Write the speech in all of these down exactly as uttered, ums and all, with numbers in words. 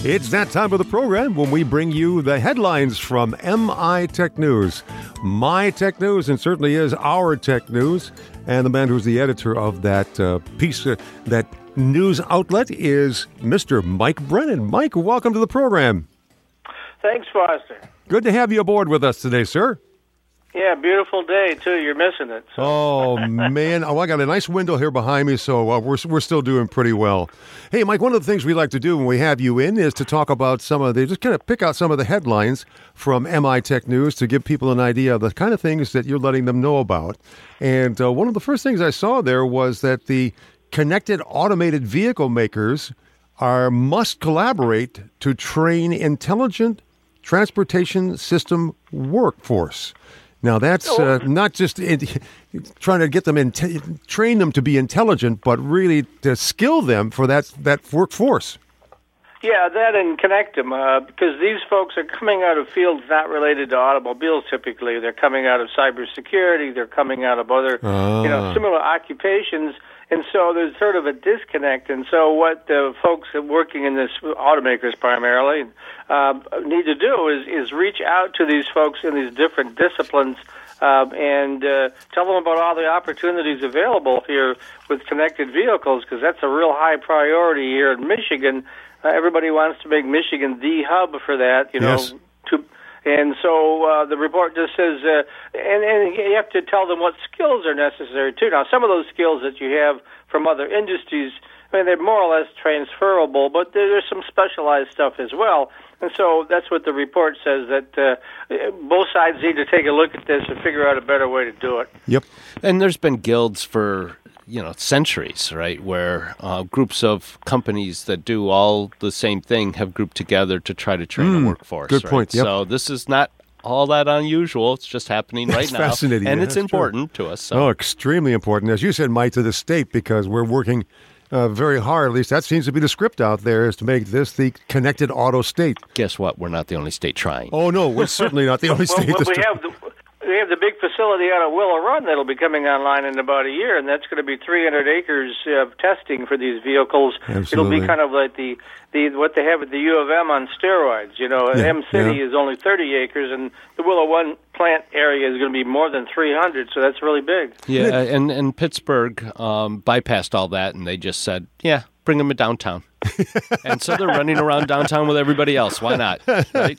It's that time of the program when we bring you the headlines from M I Tech News. My Tech News, and certainly is our Tech News. And the man who's the editor of that uh, piece, uh, that news outlet, is Mister Mike Brennan. Mike, welcome to the program. Thanks, Foster. Good to have you aboard with us today, sir. Yeah, beautiful day, too. You're missing it. So. Oh, man. Oh, I got a nice window here behind me, so uh, we're we're still doing pretty well. Hey, Mike, one of the things we like to do when we have you in is to talk about some of the, just kind of pick out some of the headlines from M I Tech News to give people an idea of the kind of things that you're letting them know about. And uh, one of the first things I saw there was that the connected automated vehicle makers are must collaborate to train intelligent transportation system workforce. Now, that's uh, not just in, trying to get them, in, train them to be intelligent, but really to skill them for that, that workforce. Yeah, that and connect them, uh, because these folks are coming out of fields not related to automobiles typically. They're coming out of cybersecurity. They're coming out of other ah. you know, similar occupations. And so there's sort of a disconnect. And so what the folks working in this, automakers primarily, uh, need to do is, is reach out to these folks in these different disciplines uh, and uh, tell them about all the opportunities available here with connected vehicles, because that's a real high priority here in Michigan. Uh, everybody wants to make Michigan the hub for that, you know. Yes. To, and so uh, the report just says, uh, and, and you have to tell them what skills are necessary, too. Now, some of those skills that you have from other industries, I mean, they're more or less transferable, but there's some specialized stuff as well. And so that's what the report says, that uh, both sides need to take a look at this and figure out a better way to do it. Yep. And there's been guilds for, you know, centuries, right, where uh, groups of companies that do all the same thing have grouped together to try to train Mm, a workforce. good right? point, yep. So this is not all that unusual. It's just happening right That's now. fascinating. And Yeah, it's that's important to us. So. Oh, extremely important. As you said, Mike, to the state, because we're working uh, very hard. At least that seems to be the script out there, is to make this the connected auto state. Guess what? We're not the only state trying. Oh, no, we're certainly not the only well, state. well, that's we trying. have the we have the big facility out of Willow Run that'll be coming online in about a year, and that's going to be three hundred acres of testing for these vehicles. Absolutely. It'll be kind of like the, the what they have at the U of M on steroids. You know, Yeah, M City yeah. is only thirty acres, and the Willow Run plant area is going to be more than three hundred, so that's really big. Yeah, and, and Pittsburgh um, bypassed all that, and they just said, yeah, bring them to downtown. And so they're running around downtown with everybody else. Why not? Right?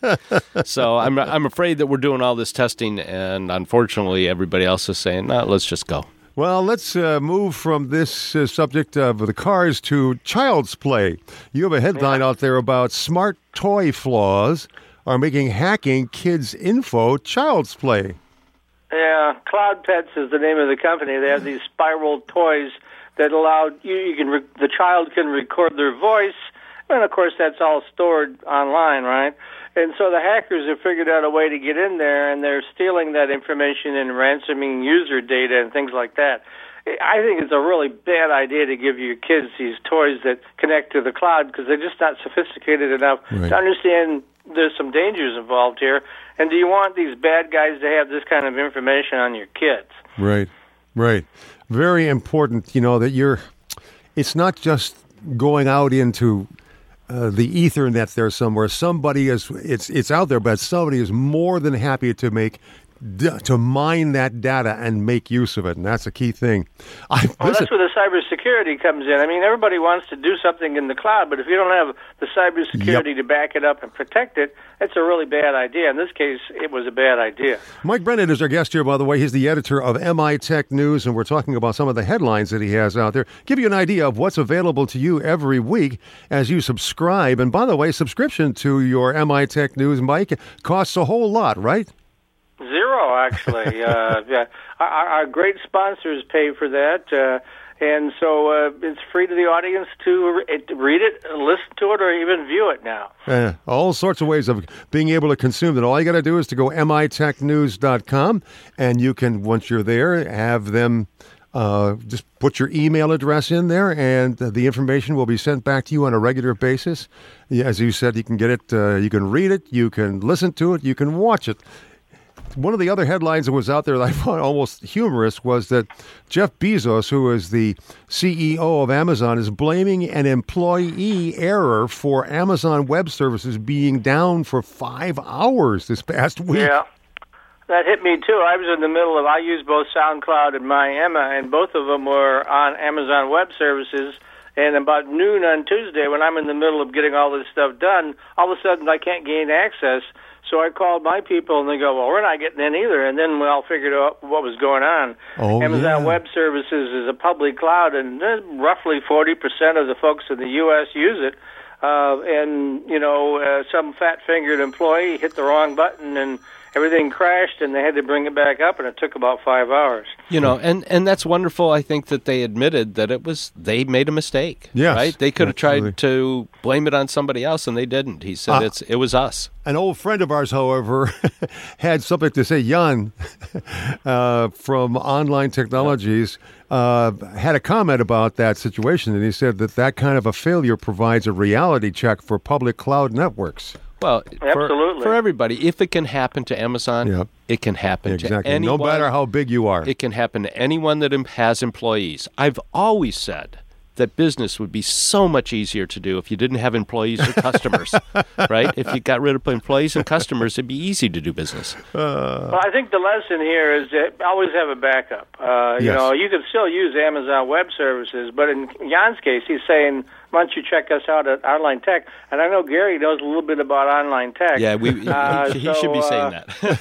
So I'm I'm afraid that we're doing all this testing, and unfortunately, everybody else is saying, no, let's just go. Well, let's uh, move from this uh, subject of the cars to child's play. You have a headline out there about smart toy flaws are making hacking kids' info child's play. Yeah, Cloud Pets is the name of the company. They have these spiral toys that allow you, you can re, the child can record their voice, and of course that's all stored online, right? And so the hackers have figured out a way to get in there, and they're stealing that information and ransoming user data and things like that. I think it's a really bad idea to give your kids these toys that connect to the cloud, because they're just not sophisticated enough Right. to understand there's some dangers involved here. And do you want these bad guys to have this kind of information on your kids? Right, right. Very important, you know, that you're, it's not just going out into uh, the Ethernet there somewhere. Somebody is, it's it's out there, but somebody is more than happy to make, to mine that data and make use of it, and that's a key thing. I, Well, listen, that's where the cybersecurity comes in. I mean, everybody wants to do something in the cloud, but if you don't have the cybersecurity Yep. to back it up and protect it, that's a really bad idea. In this case, it was a bad idea. Mike Brennan is our guest here, by the way. He's the editor of M I Tech News, and we're talking about some of the headlines that he has out there. Give you an idea of what's available to you every week as you subscribe. And by the way, subscription to your M I Tech News, Mike, costs a whole lot, right? Zero, actually. uh, yeah. our, our great sponsors pay for that, uh, and so uh, it's free to the audience to re- read it, listen to it, or even view it now. Uh, all sorts of ways of being able to consume it. All you got to do is to go M I tech news dot com, and you can, once you're there, have them uh, just put your email address in there, and the information will be sent back to you on a regular basis. As you said, you can get it, uh, you can read it, you can listen to it, you can watch it. one of the other headlines that was out there that I found almost humorous was that Jeff Bezos, who is the C E O of Amazon, is blaming an employee error for Amazon Web Services being down for five hours this past week. Yeah. That hit me, too. I was in the middle of, I use both SoundCloud and MyEmma, and both of them were on Amazon Web Services. And about noon on Tuesday, when I'm in the middle of getting all this stuff done, all of a sudden I can't gain access. So I called my people, and they go, well, we're not getting in either. And then we all figured out what was going on. Oh, Amazon yeah. Web Services is a public cloud, and roughly forty percent of the folks in the U S use it. Uh, and, you know, uh, some fat-fingered employee hit the wrong button, and everything crashed, and they had to bring it back up, and it took about five hours. You know, and, and that's wonderful, I think, that they admitted that it was, they made a mistake. Yes, right? They could have absolutely. tried to blame it on somebody else, and they didn't. He said Uh, it's it was us. An old friend of ours, however, had something to say. Jan uh, from Online Technologies uh, had a comment about that situation, and he said that that kind of a failure provides a reality check for public cloud networks. Well, Absolutely. For, for everybody, if it can happen to Amazon, Yep. it can happen Exactly. to anyone. No matter how big you are. It can happen to anyone that em- has employees. I've always said that business would be so much easier to do if you didn't have employees or customers, right? If you got rid of employees and customers, it'd be easy to do business. Well, I think the lesson here is that always have a backup. Uh, you Yes. know, you can still use Amazon Web Services, but in Jan's case, he's saying, why don't you check us out at Online Tech? And I know Gary knows a little bit about Online Tech. Yeah, we, he, Uh, he so, should be uh, saying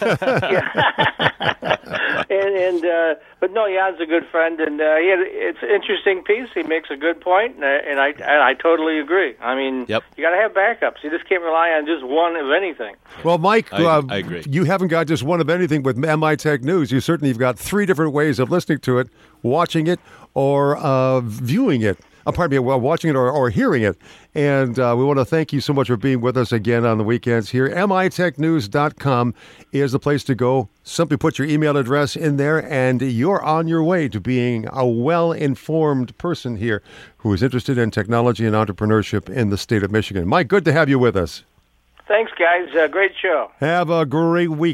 that. and, and uh, but no, Jan's a good friend, and uh, he had, it's an interesting piece. He makes a good point, and I and I, and I totally agree. I mean, Yep. you got to have backups. You just can't rely on just one of anything. Well, Mike, I- uh, I agree. you haven't got just one of anything with M I Tech News. You certainly have got three different ways of listening to it, watching it, or uh, viewing it. Uh, pardon me, well, watching it or, or hearing it. And uh, we want to thank you so much for being with us again on the weekends here. M I tech news dot com is the place to go. Simply put your email address in there, and you're on your way to being a well-informed person here who is interested in technology and entrepreneurship in the state of Michigan. Mike, good to have you with us. Thanks, guys. Uh, great show. Have a great week.